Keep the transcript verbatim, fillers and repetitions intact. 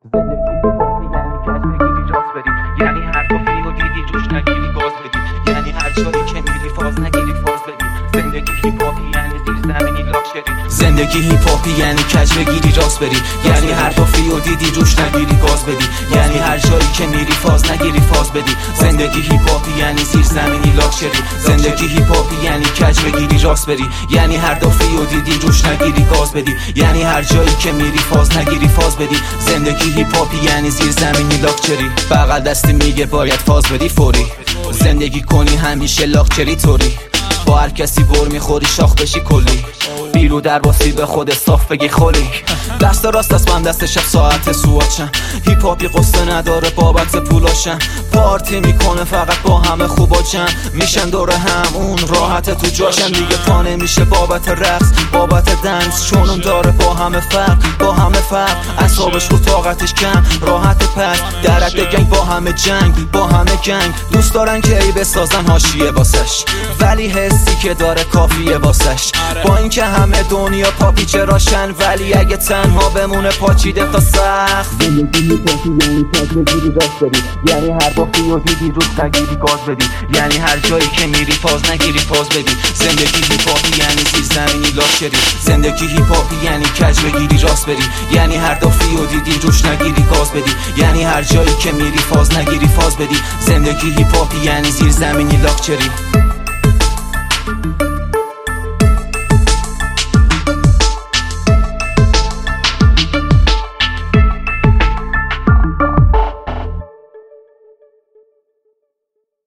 زندگی هیپاپی یعنی کج بگیری راست بری، یعنی هر کافی رو دیدی جوش نگیری گاز بدی، یعنی هر جایی که میری فاز نگیری فاز بدی. زندگی هیپاپی یعنی زیر زمینی لاکچری. زندگی هیپاپی یعنی کج بگیری راست بری، یعنی هر کافی رو دیدی جوش نگیری گاز بدی، یعنی هر جایی که میری فاز نگیری فاز بدی. زندگی هیپاپی یعنی زیر زمینی لاکچری. زندگی هیپاپی یعنی کج بگیری راست بری، یعنی هر دافی رو دیدی جوش نگیری گاز بدی، یعنی هر جایی که میری فاز نگیری فاز بدی. زندگی هیپاپی یعنی زیر زمینی لاکچری. بغل دستی میگه باید فاز بدی فوری، زندگی کنی همیشه لاکچری طوری. با هر کسی بر میخوری شاخ بشی کلی، بیرو در باسی به خود صاف بگی خلی. دست راست است من دست شب ساعت سواتشم، هیپاپی قصه نداره بابت پولاشم. پارتی میکنه فقط با همه خوباچم، میشن دور هم اون راحت تو جاشم. دیگه پا نمیشه بابت رقص بابت دنس، چون اون داره با همه فرق با همه فرق. اصابش رو طاقتش کم راحت پس، درد گنگ با همه جنگ با همه گنگ. دوست دارن که ای بسازن حاشیه واسش، ولی حسی که داره کافیه واسش. با اینکه همه دنیا پاپی چراشن، ولی اگه تنها بمونه پاچیده تا سخت. زندگی هیپاپی یعنی کج بگیری راست بری، یعنی هر باقی رو دیدی روز نگیری گاز بدی، یعنی هر جایی که میری فاز نگیری فاز بدی. زندگی هیپاپی یعنی زیر زمینی لاکچری. زندگی هیپاپی یعنی کج بگیری راست بری، یعنی هر دافی رو دیدی روش نگیری گاز بدی، یعنی هر جایی که میری فاز نگیری فاز بدی. زندگی هیپاپی یعنی زیر زمینی لاکچری.